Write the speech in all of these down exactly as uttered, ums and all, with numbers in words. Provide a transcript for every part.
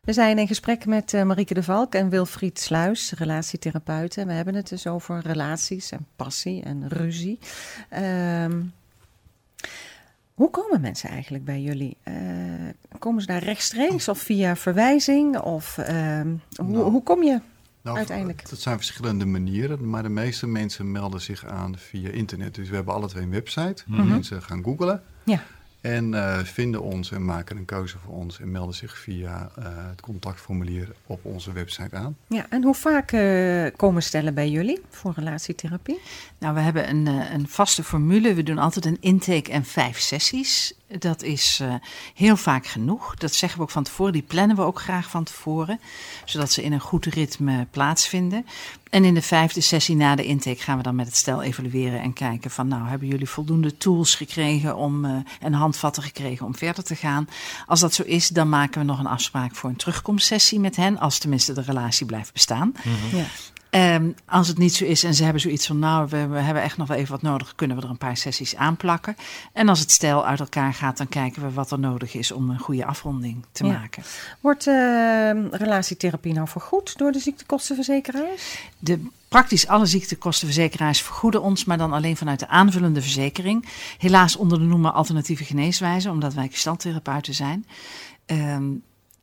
We zijn in gesprek met uh, Marieke de Valk en Wilfried Sluis, relatietherapeuten. We hebben het dus over relaties en passie en ruzie. Um, hoe komen mensen eigenlijk bij jullie? Uh, komen ze daar rechtstreeks of via verwijzing? Of uh, hoe, nou, hoe kom je nou, uiteindelijk? Dat zijn verschillende manieren, maar de meeste mensen melden zich aan via internet. Dus we hebben alle twee een website. Mm-hmm. Mensen gaan googlen. Ja. En uh, vinden ons en maken een keuze voor ons en melden zich via uh, het contactformulier op onze website aan. Ja, en hoe vaak uh, komen stellen bij jullie voor relatietherapie? Nou, we hebben een, uh, een vaste formule. We doen altijd een intake en vijf sessies. Dat is uh, heel vaak genoeg. Dat zeggen we ook van tevoren. Die plannen we ook graag van tevoren. Zodat ze in een goed ritme plaatsvinden. En in de vijfde sessie na de intake gaan we dan met het stel evalueren en kijken van nou, hebben jullie voldoende tools gekregen om, uh, en handvatten gekregen om verder te gaan. Als dat zo is, dan maken we nog een afspraak voor een terugkomstsessie met hen. Als tenminste de relatie blijft bestaan. Mm-hmm. Ja. Um, als het niet zo is en ze hebben zoiets van nou, we, we hebben echt nog wel even wat nodig, kunnen we er een paar sessies aanplakken. En als het stel uit elkaar gaat, dan kijken we wat er nodig is om een goede afronding te ja. maken. Wordt uh, relatietherapie nou vergoed door de ziektekostenverzekeraars? De Praktisch alle ziektekostenverzekeraars vergoeden ons, maar dan alleen vanuit de aanvullende verzekering. Helaas onder de noemer alternatieve geneeswijze, omdat wij gestaltherapeuten zijn. Um,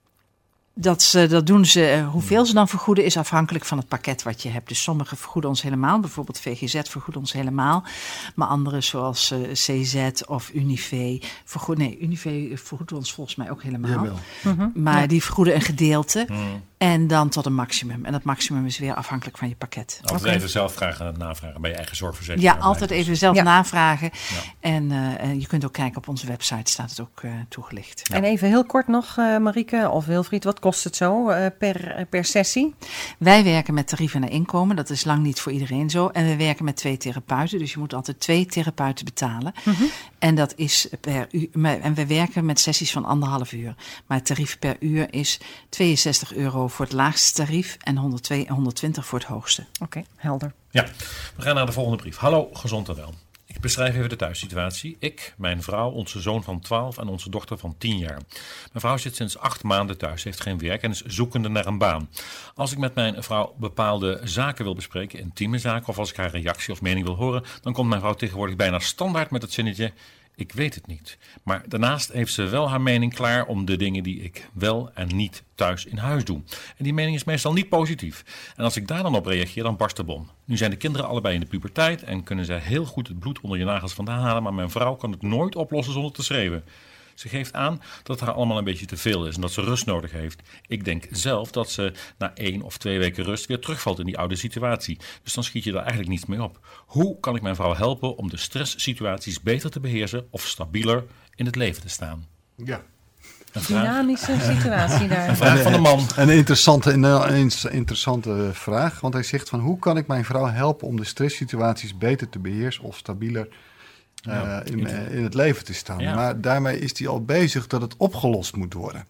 Dat, ze, dat doen ze, hoeveel ze dan vergoeden is afhankelijk van het pakket wat je hebt. Dus sommigen vergoeden ons helemaal, bijvoorbeeld V G Z vergoeden ons helemaal. Maar anderen zoals uh, C Z of Unive, vergoed, nee, Unive vergoedt ons volgens mij ook helemaal. Jawel. Mm-hmm. Maar ja. die vergoeden een gedeelte Mm. en dan tot een maximum. En dat maximum is weer afhankelijk van je pakket. Altijd okay. even zelf vragen, navragen bij je eigen zorgverzekering. Ja, altijd even zelf ja. navragen. Ja. En, uh, en je kunt ook kijken op onze website, staat het ook uh, toegelicht. Ja. En even heel kort nog, uh, Marieke of Wilfried, wat kost het zo uh, per, per sessie? Wij werken met tarieven naar inkomen. Dat is lang niet voor iedereen zo. En we werken met twee therapeuten. Dus je moet altijd twee therapeuten betalen. Mm-hmm. En dat is per uur. En we werken met sessies van anderhalf uur. Maar het tarief per uur is tweeënzestig euro voor het laagste tarief en honderdtwintig voor het hoogste. Oké, okay, helder. Ja, we gaan naar de volgende brief. Hallo, gezond en wel. Ik beschrijf even de thuissituatie. Ik, mijn vrouw, onze zoon van twaalf en onze dochter van tien jaar. Mijn vrouw zit sinds acht maanden thuis, heeft geen werk en is zoekende naar een baan. Als ik met mijn vrouw bepaalde zaken wil bespreken, intieme zaken, of als ik haar reactie of mening wil horen, dan komt mijn vrouw tegenwoordig bijna standaard met het zinnetje: ik weet het niet. Maar daarnaast heeft ze wel haar mening klaar om de dingen die ik wel en niet thuis in huis doe. En die mening is meestal niet positief. En als ik daar dan op reageer, dan barst de bom. Nu zijn de kinderen allebei in de puberteit en kunnen zij heel goed het bloed onder je nagels vandaan halen, maar mijn vrouw kan het nooit oplossen zonder te schreeuwen. Ze geeft aan dat het haar allemaal een beetje te veel is en dat ze rust nodig heeft. Ik denk zelf dat ze na één of twee weken rust weer terugvalt in die oude situatie. Dus dan schiet je daar eigenlijk niets mee op. Hoe kan ik mijn vrouw helpen om de stresssituaties beter te beheersen of stabieler in het leven te staan? Ja. Dynamische situatie daar. Een vraag van een man. Een interessante, een interessante vraag, want hij zegt van hoe kan ik mijn vrouw helpen om de stresssituaties beter te beheersen of stabieler Uh, ja, in, uh, in het leven te staan. Ja. Maar daarmee is hij al bezig dat het opgelost moet worden.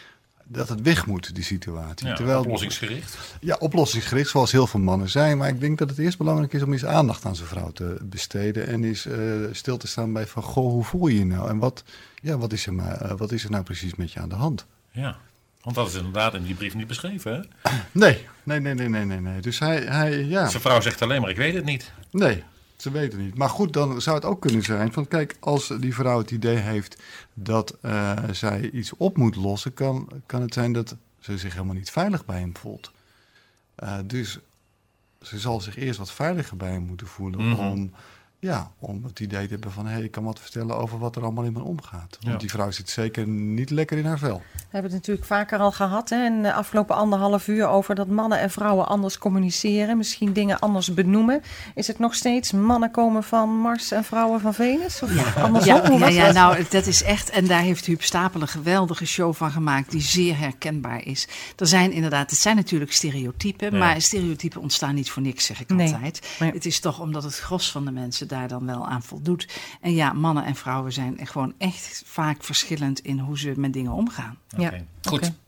Dat het weg moet, die situatie. Ja, Terwijl, oplossingsgericht. Ja, oplossingsgericht, zoals heel veel mannen zijn. Maar ik denk dat het eerst belangrijk is om eens aandacht aan zijn vrouw te besteden. En eens uh, stil te staan bij van, goh, hoe voel je je nou? En wat, ja, wat, is er maar, uh, wat is er nou precies met je aan de hand? Ja, want dat is inderdaad in die brief niet beschreven, hè? Nee, nee, nee, nee, nee, nee. nee. Dus hij, hij ja. Zijn vrouw zegt alleen maar, ik weet het niet. Nee. Ze weten niet. Maar goed, dan zou het ook kunnen zijn van kijk, als die vrouw het idee heeft dat uh, zij iets op moet lossen, kan, kan het zijn dat ze zich helemaal niet veilig bij hem voelt. Uh, dus ze zal zich eerst wat veiliger bij hem moeten voelen mm-hmm. om, ja, om het idee te hebben van hé, hey, ik kan wat vertellen over wat er allemaal in me omgaat. Want ja. die vrouw zit zeker niet lekker in haar vel. We hebben het natuurlijk vaker al gehad hè, in de afgelopen anderhalf uur over dat mannen en vrouwen anders communiceren, misschien dingen anders benoemen. Is het nog steeds mannen komen van Mars en vrouwen van Venus? Of ja, andersom? Ja, Hoe ja, was ja dat? nou, dat is echt, en daar heeft Huub Stapel een geweldige show van gemaakt die zeer herkenbaar is. Er zijn inderdaad, het zijn natuurlijk stereotypen, ja. maar stereotypen ontstaan niet voor niks, zeg ik nee. altijd. Nee. Het is toch omdat het gros van de mensen daar dan wel aan voldoet. En ja, mannen en vrouwen zijn gewoon echt vaak verschillend in hoe ze met dingen omgaan. Okay. Ja. Goed, okay.